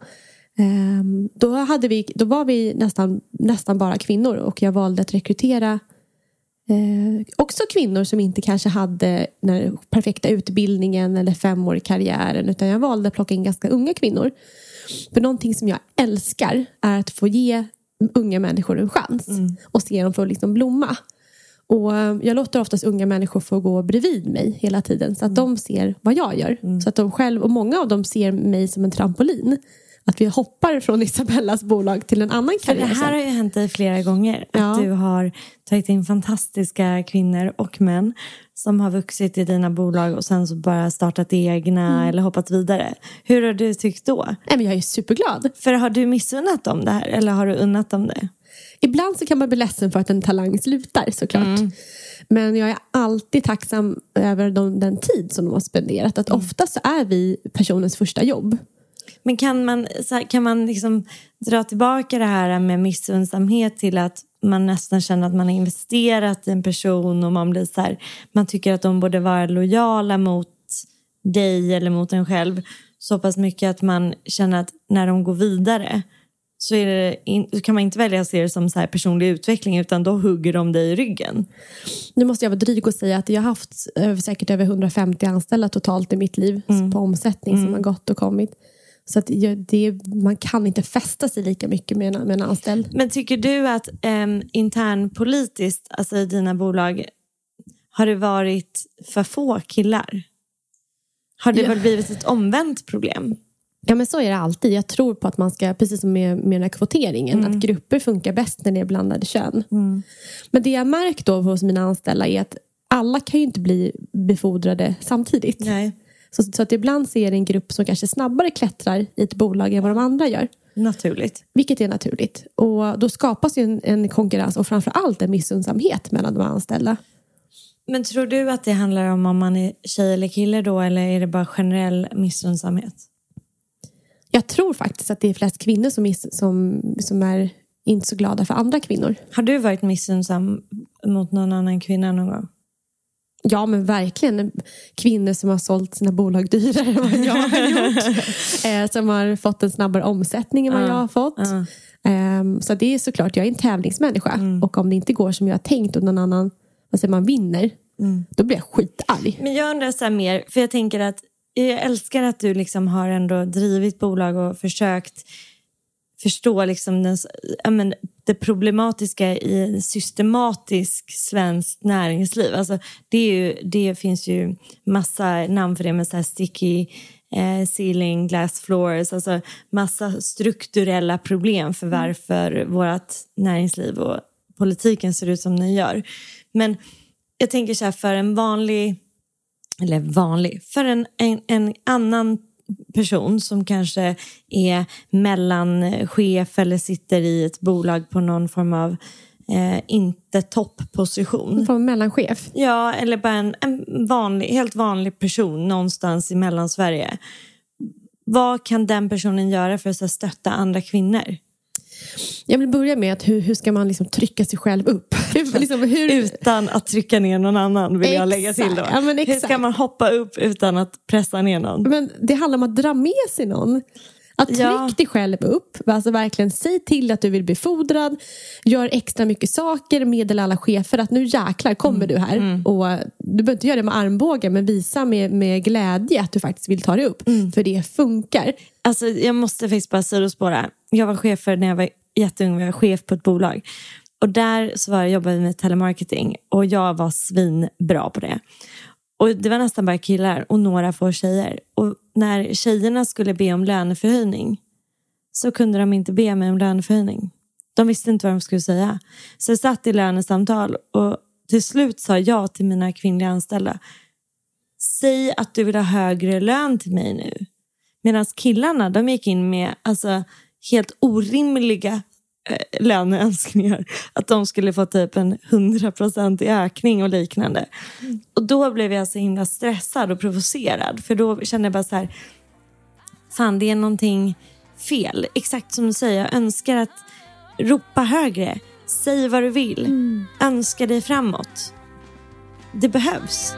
Då, hade vi, då var vi nästan, nästan bara kvinnor och jag valde att rekrytera Eh, också kvinnor som inte kanske hade den perfekta utbildningen eller femårig karriären, utan jag valde att plocka in ganska unga kvinnor. För någonting som jag älskar är att få ge unga människor en chans mm. och se dem få liksom blomma. Och jag låter oftast unga människor få gå bredvid mig hela tiden så att mm. de ser vad jag gör. Mm. Så att de själv, och många av dem ser mig som en trampolin. Att vi hoppar från Isabellas bolag till en annan karriär. För det här har ju hänt dig flera gånger. Ja. Att du har tagit in fantastiska kvinnor och män som har vuxit i dina bolag och sen så bara startat egna mm. eller hoppat vidare. Hur har du tyckt då? Nej, men jag är superglad. För har du missunnat dem det här eller har du unnat dem det? Ibland så kan man bli ledsen för att en talang slutar, såklart. Mm. Men jag är alltid tacksam över de, den tid som de har spenderat. Att mm. ofta så är vi personens första jobb. Men kan man, kan man liksom dra tillbaka det här med missunnsamhet till att man nästan känner att man har investerat i en person och man blir så här, man tycker att de borde vara lojala mot dig eller mot en själv så pass mycket att man känner att när de går vidare så är det in, kan man inte välja att se det som så här personlig utveckling utan då hugger de dig i ryggen. Nu måste jag vara dryg och säga att jag har haft säkert över hundrafemtio anställda totalt i mitt liv mm. på omsättning mm. som har gått och kommit. Så att det, man kan inte fästa sig lika mycket med en, med en anställd. Men tycker du att um, internpolitiskt, alltså i dina bolag, har det varit för få killar? Har det ja. väl blivit ett omvänt problem? Ja, men så är det alltid. Jag tror på att man ska, precis som med, med den här kvoteringen, mm. att grupper funkar bäst när det är blandade kön. Mm. Men det jag märkt då hos mina anställda är att alla kan ju inte bli befordrade samtidigt. Nej. Så, så att ibland ser en grupp som kanske snabbare klättrar i ett bolag än vad de andra gör. Naturligt. Vilket är naturligt. Och då skapas ju en, en konkurrens och framförallt en missunnsamhet mellan de anställda. Men tror du att det handlar om om man är tjej eller kille då? Eller är det bara generell missunnsamhet? Jag tror faktiskt att det är flest kvinnor som, miss, som, som är inte så glada för andra kvinnor. Har du varit missunnsam mot någon annan kvinna någon gång? Ja, men verkligen. Kvinnor som har sålt sina bolag dyrare än vad jag har gjort. eh, som har fått en snabbare omsättning än vad uh, jag har fått. Uh. Eh, så det är såklart, jag är en tävlingsmänniska. Mm. Och om det inte går som jag har tänkt och någon annan, vad säger man, vinner. Mm. Då blir jag skitarg. Men jag undrar så här mer, för jag tänker att jag älskar att du liksom har ändå drivit bolag och försökt förstå liksom den, ja men, det problematiska i systematisk svensk näringsliv. Alltså, det, är ju, det finns ju massa namn för det med så här sticky eh, ceiling, glass floors. Alltså massa strukturella problem för varför vårt näringsliv och politiken ser ut som den gör. Men jag tänker så här, för en vanlig, eller vanlig, för en, en, en annan person som kanske är mellanchef eller sitter i ett bolag på någon form av eh, inte toppposition. Från mellanchef? Ja, eller bara en, en vanlig, helt vanlig person någonstans i Mellansverige. vad kan den personen göra för att så här, stötta andra kvinnor? Jag vill börja med att hur, hur ska man liksom trycka sig själv upp? Hur, liksom, hur... Utan att trycka ner någon annan vill jag lägga till då. Ja, men hur ska man hoppa upp utan att pressa ner någon? Men det handlar om att dra med sig någon. Att tryck ja. dig själv upp. Alltså verkligen säg till att du vill bli fodrad. Gör extra mycket saker. Meddela alla chefer att nu jäklar kommer mm. du här. Mm. Och du behöver inte göra det med armbågen. Men visa med, med glädje att du faktiskt vill ta dig upp. Mm. För det funkar. Alltså jag måste faktiskt bara sidospåra. Jag var chef för när jag var jätteung. Jag var chef på ett bolag. Och där så var jag jobbade med telemarketing. Och jag var svinbra på det. Och det var nästan bara killar och några få tjejer. Och när tjejerna skulle be om löneförhöjning så kunde de inte be mig om löneförhöjning. De visste inte vad de skulle säga. Så jag satt i lönesamtal och till slut sa jag till mina kvinnliga anställda: säg att du vill ha högre lön till mig nu. Medan killarna, de gick in med alltså, helt orimliga eh, löneönskningar. Att de skulle få typ en hundra procent i ökning och liknande. Mm. Och då blev jag så himla stressad och provocerad. För då kände jag bara så här: fan, det är någonting fel. Exakt som du säger, jag önskar att ropa högre. Säg vad du vill. Mm. Önska dig framåt. Det behövs.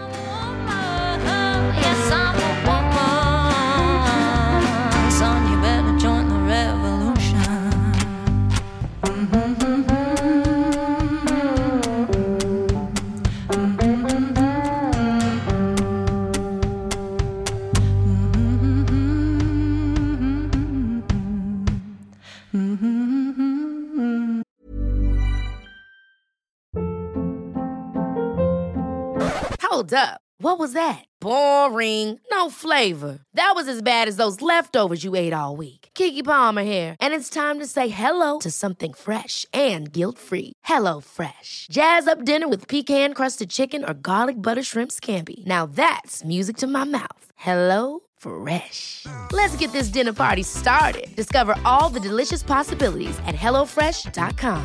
Hold up. What was that? Boring. No flavor. That was as bad as those leftovers you ate all week. Keke Palmer here, and it's time to say hello to something fresh and guilt-free. Hello Fresh. Jazz up dinner with pecan-crusted chicken or garlic butter shrimp scampi. Now that's music to my mouth. Hello Fresh. Let's get this dinner party started. Discover all the delicious possibilities at hello fresh dot com.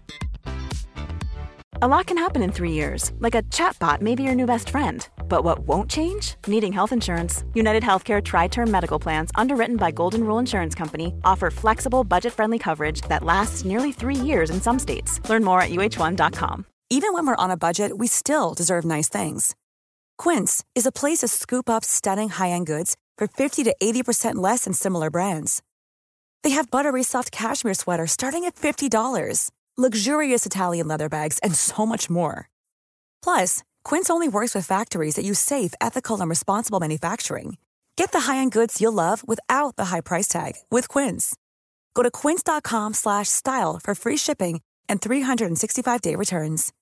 A lot can happen in three years, like a chatbot may be your new best friend. But what won't change? Needing health insurance. United Healthcare Tri-Term Medical Plans, underwritten by Golden Rule Insurance Company, offer flexible, budget-friendly coverage that lasts nearly three years in some states. Learn more at U H one dot com. Even when we're on a budget, we still deserve nice things. Quince is a place to scoop up stunning high-end goods for fifty to eighty percent less than similar brands. They have buttery soft cashmere sweaters starting at fifty dollars. Luxurious Italian leather bags, and so much more. Plus, Quince only works with factories that use safe, ethical, and responsible manufacturing. Get the high-end goods you'll love without the high price tag with Quince. Go to quince dot com slash style for free shipping and three sixty-five day returns.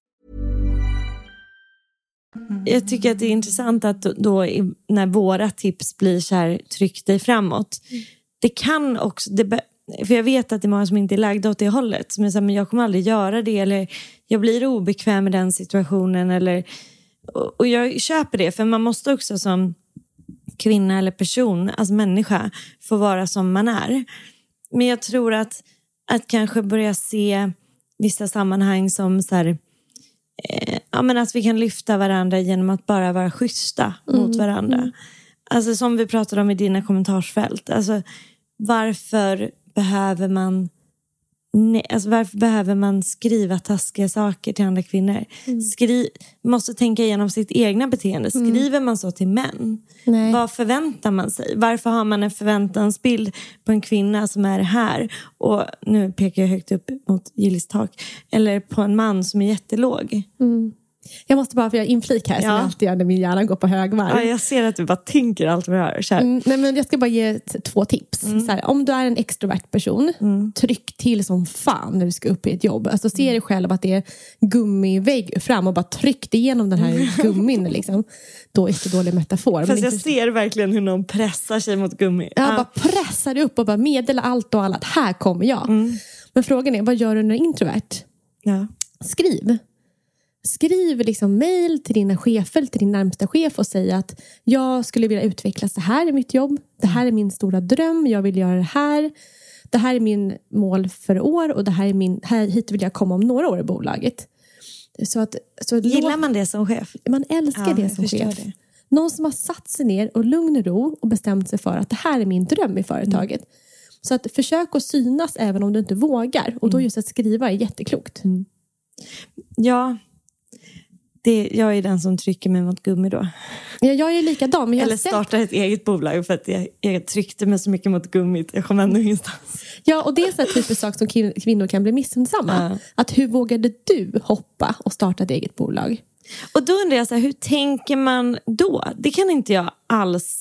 Jag tycker att det är intressant att då när våra tips blir så här, tryck dig framåt. Det kan också... Det För jag vet att det är många som inte är lagda åt det hållet. Som är så här, men jag kommer aldrig göra det. Eller jag blir obekväm med den situationen. Eller, och, och jag köper det. För man måste också som kvinna eller person, alltså människa, få vara som man är. Men jag tror att, att kanske börja se vissa sammanhang som så här, eh, ja, men att vi kan lyfta varandra genom att bara vara schyssta mm. mot varandra. Mm. Alltså som vi pratade om i dina kommentarsfält. Alltså varför... behöver man nej, alltså varför behöver man skriva taskiga saker till andra kvinnor? Mm. Skri, måste tänka igenom sitt egna beteende. Skriver mm. man så till män? Nej. Vad förväntar man sig? Varför har man en förväntansbild på en kvinna som är här? Och nu pekar jag högt upp mot Gillis tak. Eller på en man som är jättelåg. Mm. Jag måste bara få göra inflik här ja. som jag alltid gör när min hjärna går på högvarv. Ja, jag ser att du bara tänker allt vad du hör. Mm, nej, men jag ska bara ge t- två tips. Mm. Så här, om du är en extrovert person, mm. tryck till som fan när du ska upp i ett jobb. Alltså se dig själv att det är gummivägg fram och bara tryck dig igenom den här gummin. Liksom. Då är det dålig metafor. Fast jag inte... ser verkligen hur någon pressar sig mot gummi. Ja, ah. bara pressar dig upp och bara meddela allt och alla. Här kommer jag. Mm. Men frågan är, vad gör du när du är introvert? Ja. Skriv. Skriv liksom mejl till dina chefer, till din närmsta chef och säg att jag skulle vilja utveckla så här i mitt jobb. Det här är min stora dröm. Jag vill göra det här. Det här är min mål för år och det här är min, här, hit vill jag komma om några år i bolaget. Så att, så att Gillar man det som chef? Man älskar ja, det som chef. Det. Någon som har satt sig ner och lugn och ro och bestämt sig för att det här är min dröm i företaget. Mm. Så att försök att synas även om du inte vågar. Och då just att skriva är jätteklokt. Mm. Ja, det, jag är den som trycker mig mot gummi då. Ja, jag är likadan. Men jag Eller sett... startar ett eget bolag för att jag, jag tryckte mig så mycket mot gummit. Jag kom ändå ingenstans. Ja, och det är en typisk sak som kvinnor kan bli missunnsamma. Ja. Att hur vågade du hoppa och starta ett eget bolag? Och då undrar jag så här, hur tänker man då? Det kan inte jag alls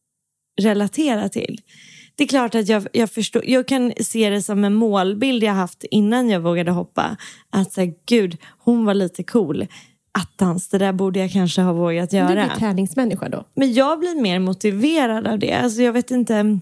relatera till. Det är klart att jag, jag förstår, jag kan se det som en målbild jag haft innan jag vågade hoppa. Att säga, gud, hon var lite cool. Attans, det där borde jag kanske ha vågat göra. Du blir tävlingsmänniska då? Men jag blir mer motiverad av det. Alltså jag vet inte.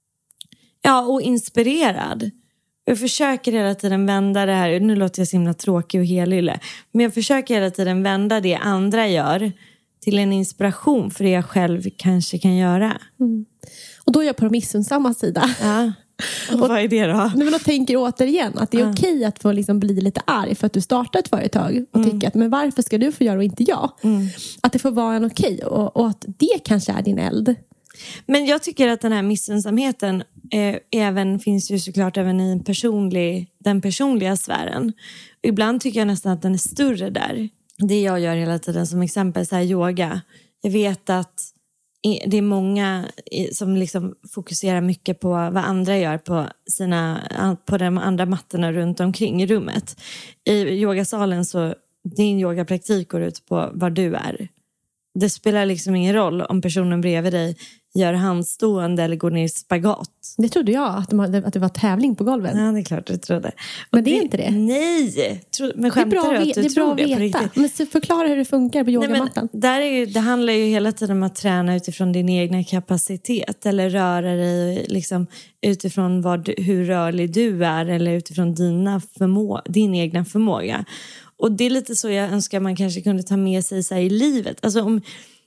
Ja, och inspirerad. Jag försöker hela tiden vända det här. Nu låter jag så himla tråkig och helylle. Men jag försöker hela tiden vända det andra gör till en inspiration för det jag själv kanske kan göra. Mm. Och då är jag på missunnsamma sida. Ja. Och vad är det då? Men då tänker jag återigen att det är ja. okej att få liksom bli lite arg för att du startar ett företag. Och mm. tycka att men varför ska du få göra och inte jag? Mm. Att det får vara en okej. Och, och att det kanske är din eld. Men jag tycker att den här missunnsamheten eh, även finns ju såklart även i en personlig, den personliga sfären. Ibland tycker jag nästan att den är större där. Det jag gör hela tiden som exempel så här yoga. Jag vet att det är många som liksom fokuserar mycket på vad andra gör på, sina, på de andra mattorna runt omkring i rummet. I yogasalen så din yogapraktik går ut på vad du är. Det spelar liksom ingen roll om personen bredvid dig gör handstående eller går ner i spagat. Det trodde jag, att, de hade, att det var tävling på golvet. Ja, det är klart jag trodde. Men det är inte det? Nej! Tro, men skämtar du att du det är bra tror att det på veta. riktigt? Men förklara hur det funkar på yogamattan. Nej, där är ju, det handlar ju hela tiden om att träna utifrån din egna kapacitet. Eller röra dig liksom, utifrån vad du, hur rörlig du är. Eller utifrån dina förmå, din egna förmåga. Och det är lite så jag önskar man kanske kunde ta med sig, sig i livet. Alltså om...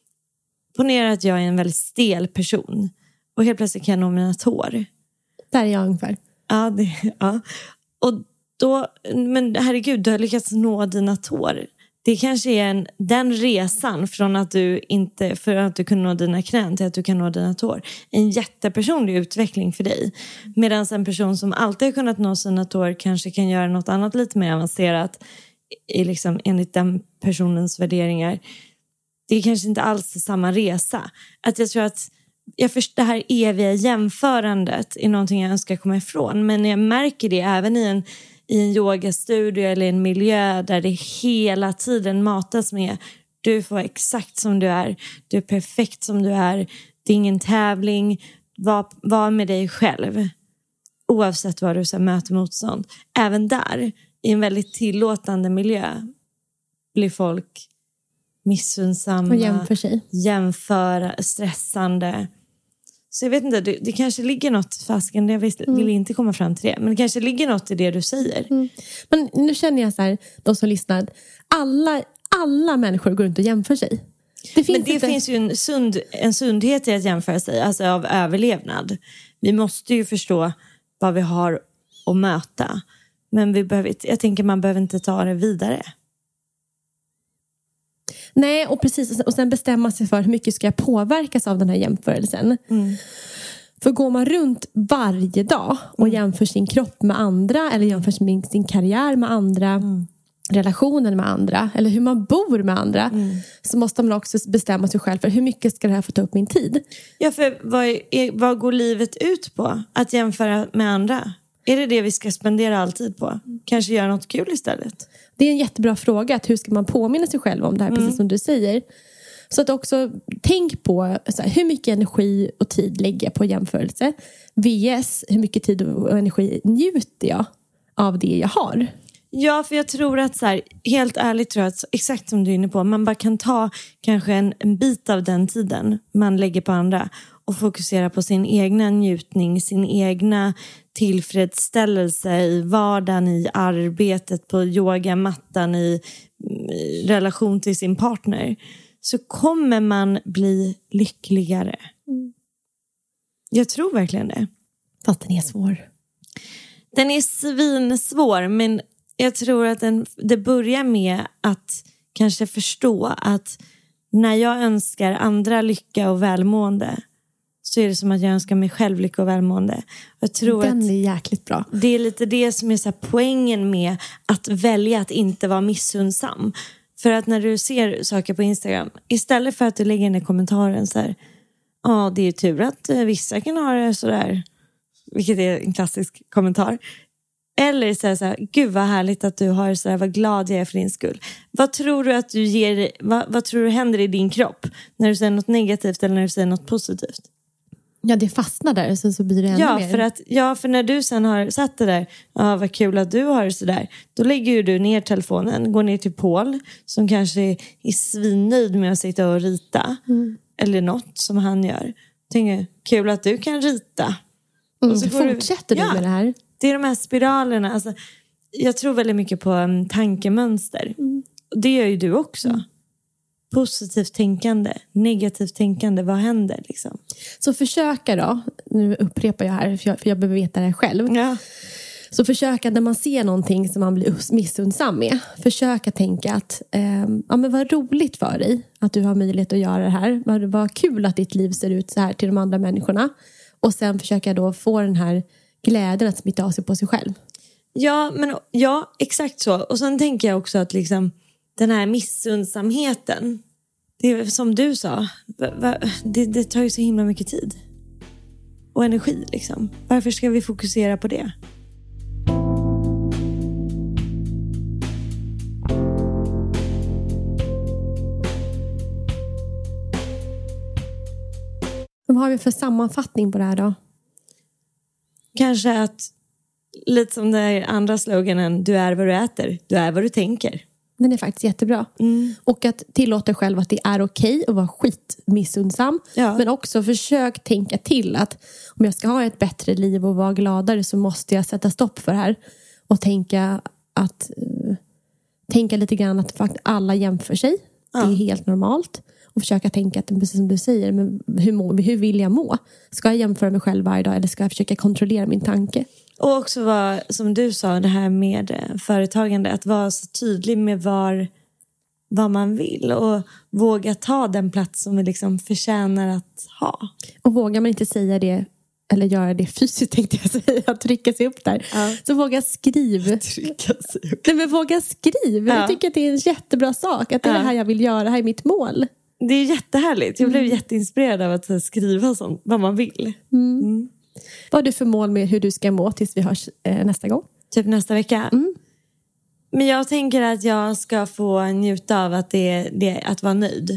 Ponera att jag är en väldigt stel person. Och helt plötsligt kan jag nå mina tår. Där är jag ungefär. Ja, det, ja. Och då, men herregud, du har lyckats nå dina tår. Det kanske är en, den resan från att du inte, för att du kunde nå dina knän till att du kan nå dina tår. En jättepersonlig utveckling för dig. Medan en person som alltid har kunnat nå sina tår kanske kan göra något annat lite mer avancerat. I liksom, enligt den personens värderingar. Det är kanske inte alls samma resa. Att jag tror att jag först, det här eviga jämförandet är någonting jag önskar komma ifrån. Men jag märker det även i en, i en yogastudio eller en miljö där det hela tiden matas med. Du får vara exakt som du är. Du är perfekt som du är. Det är ingen tävling. Var, var med dig själv. Oavsett vad du så möter motstånd. Även där, i en väldigt tillåtande miljö, blir folk missunnsamma, och jämför sig. Jämföra, stressande. Så jag vet inte, det, det kanske ligger något, fasken, jag vill, mm. vill inte komma fram till det, men det kanske ligger något i det du säger. Mm. Men nu känner jag så här, de som lyssnar, alla, alla människor går runt och jämför sig. Det finns men det inte... finns ju en, sund, en sundhet i att jämföra sig, alltså av överlevnad. Vi måste ju förstå vad vi har att möta. Men vi behöver, jag tänker man behöver inte ta det vidare. Nej, och precis. Och sen bestämma sig för hur mycket ska jag påverkas av den här jämförelsen. Mm. För går man runt varje dag och mm. jämför sin kropp med andra, eller jämför sin, sin karriär med andra, mm. relationen med andra, eller hur man bor med andra, mm. så måste man också bestämma sig själv för hur mycket ska det här få ta upp min tid. Ja, för vad, är, vad går livet ut på? Att jämföra med andra? Är det det vi ska spendera all tid på? Kanske göra något kul istället? Det är en jättebra fråga. Att hur ska man påminna sig själv om det här, mm. precis som du säger. Så att också tänk på så här, hur mycket energi och tid lägger jag på jämförelse. vs hur mycket tid och energi njuter jag av det jag har. Ja, för jag tror att så här, helt ärligt tror jag att exakt som du är inne på, man bara kan ta kanske en, en bit av den tiden man lägger på andra och fokusera på sin egna njutning, sin egna tillfredsställelse i vardagen, i arbetet, på yogamattan, i, i relation till sin partner, så kommer man bli lyckligare. Mm. Jag tror verkligen det. Fast den är svår. Den är svinsvår, men jag tror att den, det börjar med att kanske förstå att när jag önskar andra lycka och välmående, så är det som att jag önskar mig själv lycka och välmående. Jag tror Den att är jäkligt bra. det är lite det som är så här poängen med att välja att inte vara missundsam. För att när du ser saker på Instagram, istället för att du lägger in i kommentaren så här, ja, det är ju tur att vissa kan ha det sådär, vilket är en klassisk kommentar. Eller säga så här, gud vad härligt att du har det sådär, vad glad jag är för din skull. Vad tror du att du ger, vad, vad tror du händer i din kropp när du säger något negativt eller när du säger något positivt? Ja, det fastnar där, sen så blir det ännu ja, mer. För att, ja, för när du sen har satt det där, ja, vad kul att du har det sådär, då lägger ju du ner telefonen, går ner till Paul som kanske är, är svinnöjd med att sitta och rita. Mm. Eller något som han gör. Tänker, kul att du kan rita. Mm, och så fortsätter du, du ja, med det här. Det är de här spiralerna. Alltså, jag tror väldigt mycket på um, tankemönster. Mm. Det gör ju du också. Mm. Positivt tänkande, negativt tänkande, vad händer liksom? Så försöka då, nu upprepar jag här för jag, för jag behöver veta det här själv. Ja. Så försöka när man ser någonting som man blir missundsam med, försöka tänka att eh, ja, men vad roligt för dig att du har möjlighet att göra det här. Vad, vad kul att ditt liv ser ut så här till de andra människorna. Och sen försöka då få den här glädjen att smitta av sig på sig själv. Ja, men ja, exakt så. Och sen tänker jag också att liksom den här missundsamheten, det är som du sa, det, det tar ju så himla mycket tid. Och energi liksom. Varför ska vi fokusera på det? Vad har vi för sammanfattning på det här då? Kanske att, lite som den andra sloganen, du är vad du äter, du är vad du tänker. Den är faktiskt jättebra. Mm. Och att tillåta själv att det är okej att vara skitmissundsam. Ja. Men också försök tänka till att om jag ska ha ett bättre liv och vara gladare så måste jag sätta stopp för det här. Och tänka att uh, tänka lite grann att faktiskt alla jämför sig. Ja. Det är helt normalt. Och försöka tänka att, precis som du säger, men hur, må, hur vill jag må? Ska jag jämföra mig själv varje dag eller ska jag försöka kontrollera min tanke? Och också vara, som du sa, det här med företagande. Att vara så tydlig med var, vad man vill. Och våga ta den plats som vi liksom förtjänar att ha. Och vågar man inte säga det, eller göra det fysiskt tänkte jag säga, att trycka sig upp där. Ja. Så våga skriv. Trycka sig upp. Nej, men våga skriv. Ja. Jag tycker att det är en jättebra sak. Att det är ja. det här jag vill göra, det här är mitt mål. Det är jättehärligt. Jag blev mm. jätteinspirerad av att skriva sånt, vad man vill. Mm. Mm. Vad har du för mål med hur du ska må tills vi hörs eh, nästa gång? Typ nästa vecka? Mm. Men jag tänker att jag ska få njuta av att, det, det, att vara nöjd.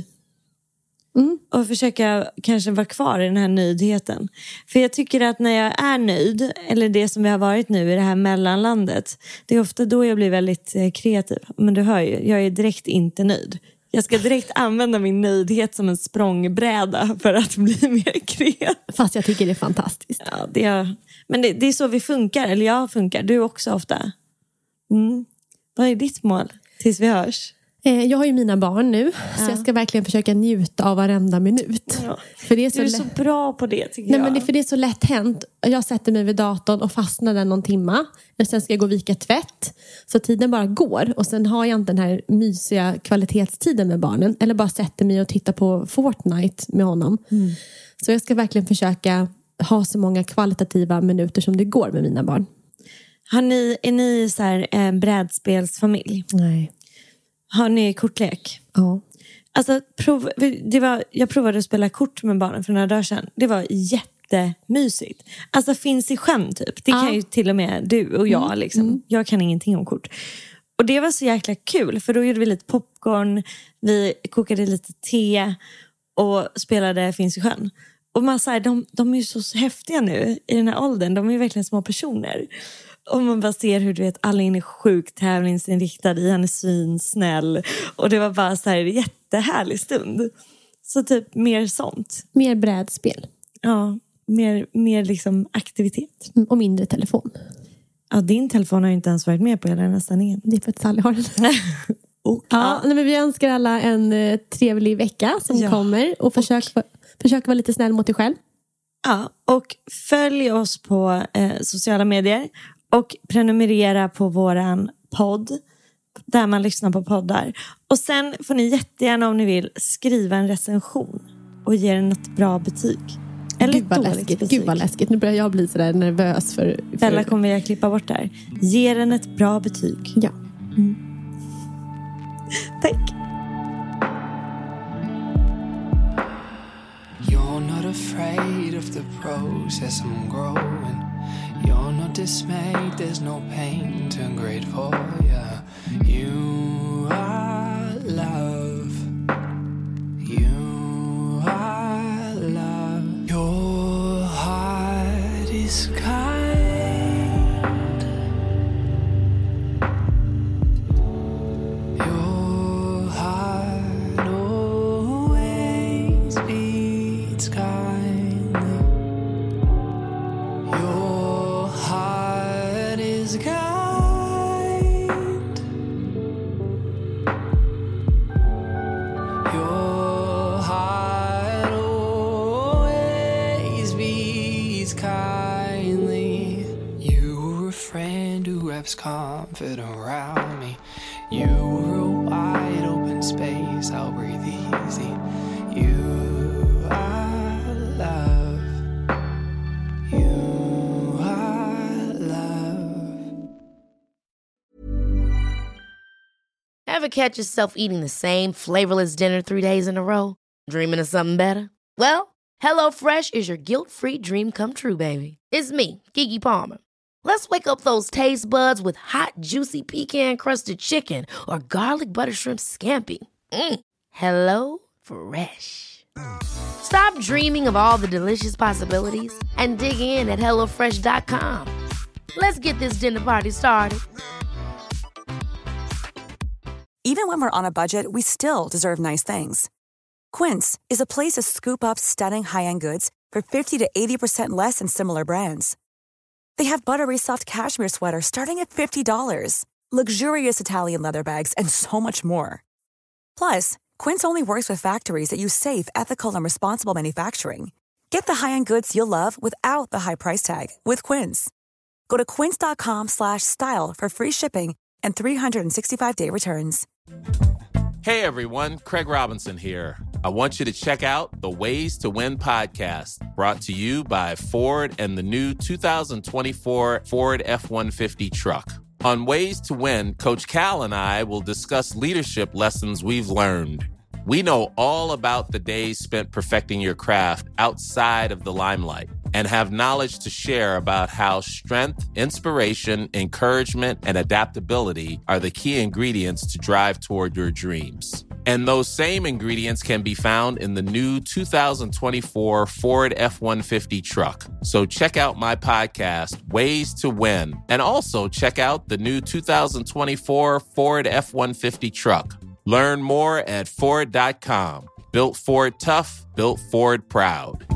Mm. Och försöka kanske vara kvar i den här nöjdheten. För jag tycker att när jag är nöjd, eller det som vi har varit nu i det här mellanlandet, det är ofta då jag blir väldigt eh, kreativ. Men du hör ju, jag är direkt inte nöjd. Jag ska direkt använda min nöjdhet som en språngbräda för att bli mer kreativ. Fast jag tycker det är fantastiskt. Ja, det är, men det, det är så vi funkar, eller jag funkar. Du också ofta. Mm. Vad är ditt mål tills vi hörs? Jag har ju mina barn nu, ja. Så jag ska verkligen försöka njuta av varenda minut. Ja. För det är så du är lätt... så bra på det tycker Nej, jag. Men det, för det är så lätt hänt. Jag sätter mig vid datorn och fastnar där någon timma. Och sen ska jag gå och vika tvätt. Så tiden bara går. Och sen har jag inte den här mysiga kvalitetstiden med barnen. Eller bara sätter mig och tittar på Fortnite med honom. Mm. Så jag ska verkligen försöka ha så många kvalitativa minuter som det går med mina barn. Har ni, är ni så här eh, brädspelsfamilj? Nej. Har ni kortlek? Ja. Alltså, prov, det var, jag provade att spela kort med barnen för några dagar sedan. Det var jättemysigt. Alltså finns i sjön typ. Det ja. kan ju till och med du och jag. Mm. Liksom. Mm. Jag kan ingenting om kort. Och det var så jäkla kul. För då gjorde vi lite popcorn. Vi kokade lite te. Och spelade finns i sjön. Och man säger, de, de är ju så häftiga nu i den här åldern. De är ju verkligen små personer. Och man bara ser hur du vet, alla är sjukt tävlingsinriktad i, han är svinsnäll. Och det var bara så här en jättehärlig stund. Så typ mer sånt. Mer brädspel. Ja, mer, mer liksom aktivitet. Mm, och mindre telefon. Ja, din telefon har ju inte ens varit med på hela den här ställningen. Det är för att Sally har den. Och, ja, ja. Men vi önskar alla en eh, trevlig vecka som ja. kommer. Och försök, och försök vara lite snäll mot dig själv. Ja, och följ oss på eh, sociala medier. Och prenumerera på våran podd där man lyssnar på poddar. Och sen får ni jättegärna, om ni vill, skriva en recension och ge den något bra betyg. Eller Gud vad läskigt, betyg. Gud vad läskigt. Nu börjar jag bli sådär nervös för... för... Bella kommer jag klippa bort där. Ge den ett bra betyg. Ja. Mm. Tack. You're not afraid of the process I'm growing. You're not dismayed, there's no pain, turn grateful, yeah. You are love. You are love. Your heart is kind. Your heart always beats kindly. Your heart is kind. Your heart always beats kindly. You were a friend who wraps comfort around me. You were a wide open space, I'll breathe easy. You are love. You are love. Ever catch yourself eating the same flavorless dinner three days in a row? Dreaming of something better? Well, HelloFresh is your guilt-free dream come true, baby. It's me, Keke Palmer. Let's wake up those taste buds with hot, juicy pecan-crusted chicken or garlic butter shrimp scampi. Mm. Hello Fresh. Stop dreaming of all the delicious possibilities and dig in at hello fresh dot com. Let's get this dinner party started. Even when we're on a budget, we still deserve nice things. Quince is a place to scoop up stunning high-end goods for fifty to eighty percent less than similar brands. They have buttery soft cashmere sweaters starting at fifty dollars, luxurious Italian leather bags, and so much more. Plus, Quince only works with factories that use safe, ethical, and responsible manufacturing. Get the high-end goods you'll love without the high price tag with Quince. Go to quince.com slash style for free shipping and three sixty-five day returns. Hey everyone, Craig Robinson here. I want you to check out the Ways to Win podcast, brought to you by Ford and the new two thousand twenty-four Ford F one fifty truck. On Ways to Win, Coach Cal and I will discuss leadership lessons we've learned. We know all about the days spent perfecting your craft outside of the limelight and have knowledge to share about how strength, inspiration, encouragement, and adaptability are the key ingredients to drive toward your dreams. And those same ingredients can be found in the new two thousand twenty-four Ford F one fifty truck. So check out my podcast, Ways to Win, and also check out the new two thousand twenty-four Ford F one fifty truck. Learn more at Ford dot com. Built Ford tough, built Ford proud.